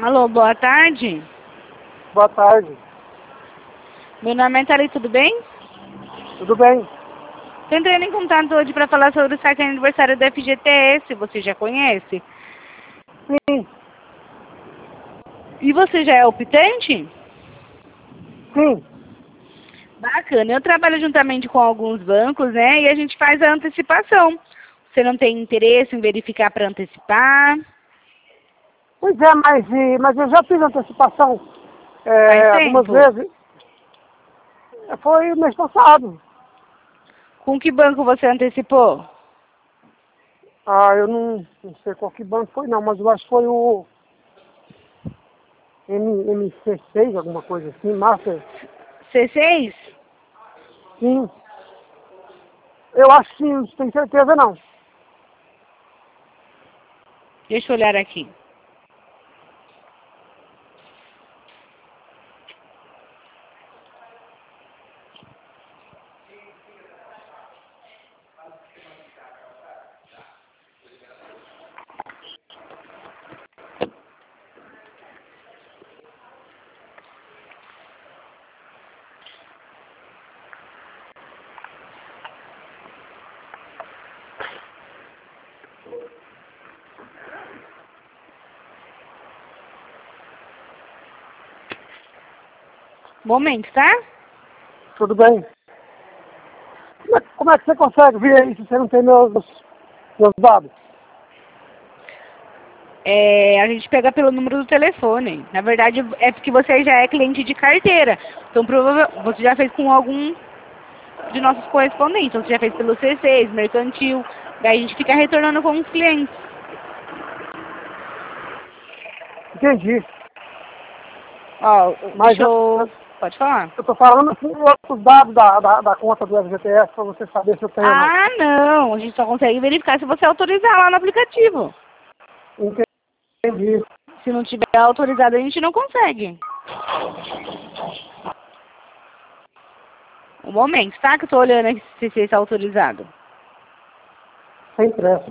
Alô, boa tarde. Boa tarde. Meu nome é Thalita, tudo bem? Tudo bem? Estou entrando em contato hoje para falar sobre o site de aniversário da FGTS. Você já conhece? Sim. E você já é optante? Sim. Bacana. Eu trabalho juntamente com alguns bancos, né? E a gente faz a antecipação. Você não tem interesse em verificar para antecipar? Pois é, mas eu já fiz antecipação Faz algumas tempo? vezes. Foi o mês passado. Com que banco você antecipou? Eu não sei qual que banco foi não, mas eu acho que foi o MC6, alguma coisa assim, Master. C6? Sim. Eu acho que sim, não tenho certeza não. Deixa eu olhar aqui. Momento, tá? Tudo bem? Como é que você consegue ver aí se você não tem meus dados? A gente pega pelo número do telefone. Na verdade, é porque você já é cliente de carteira. Então, provavelmente, você já fez com algum de nossos correspondentes. Então, você já fez pelo C6, mercantil. Daí a gente fica retornando com os clientes. Entendi. Ó, Mas deixa eu... Pode falar? eu tô falando com outros dados da conta do FGTS para você saber se eu tenho ou não. Ah, não. A gente só consegue verificar se você autorizar lá no aplicativo. Entendi. Se não tiver autorizado, a gente não consegue. Um momento, tá? Que eu tô olhando aqui se você está autorizado. Sem pressa.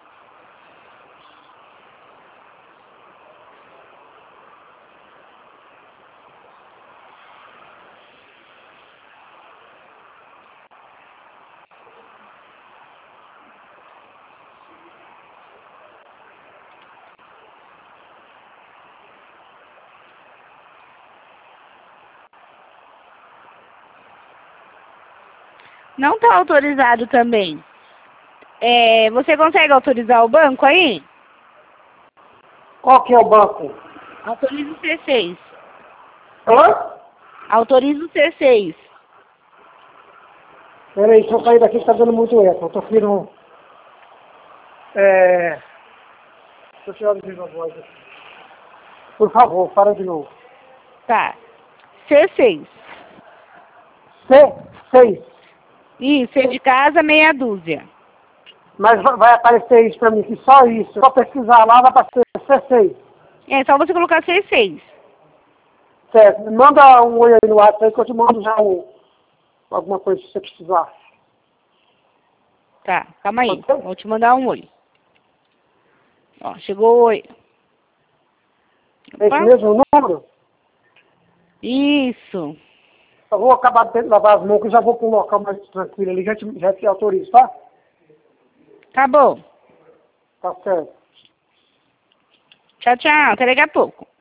Não está autorizado também. Você consegue autorizar o banco aí? Qual que é o banco? Autoriza o C6. Hã? Autoriza o C6. Peraí, deixa eu sair daqui que tá dando muito eco. Eu tô aqui no... Deixa eu tirar de novo a voz aqui. Por favor, para de novo. Tá. C6. C6. Isso, C de casa, meia dúzia. Mas vai aparecer isso pra mim aqui, só isso. Só pesquisar lá, vai aparecer C6. É só você colocar C6. Certo. Me manda um oi aí no WhatsApp aí que eu te mando já alguma coisa se você precisar. Tá, calma aí. Pode ser? Vou te mandar um oi. Ó, chegou o oi. É esse Opa. mesmo número? Isso. Eu vou acabar de lavar as mãos que eu já vou para um local mais tranquilo ali, já te autorizo, tá? Acabou. Tá certo. Tchau, tchau. Até daqui a pouco.